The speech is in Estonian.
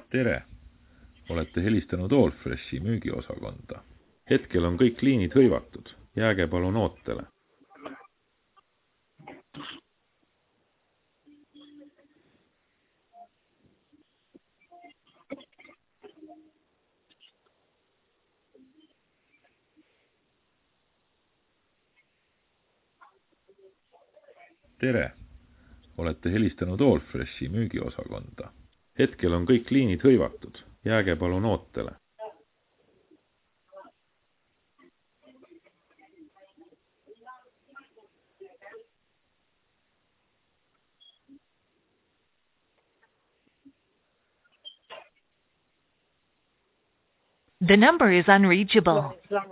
tere! Olete helistanud Allfreshi müügiosakonda. Hetkel on kõik liinid hõivatud. Jääge palun ootele. Tere! Olete helistanud Allfreshi müügiosakonda. Hetkel on kõik liinid hõivatud. Jääge palun ootele. The number is unreachable.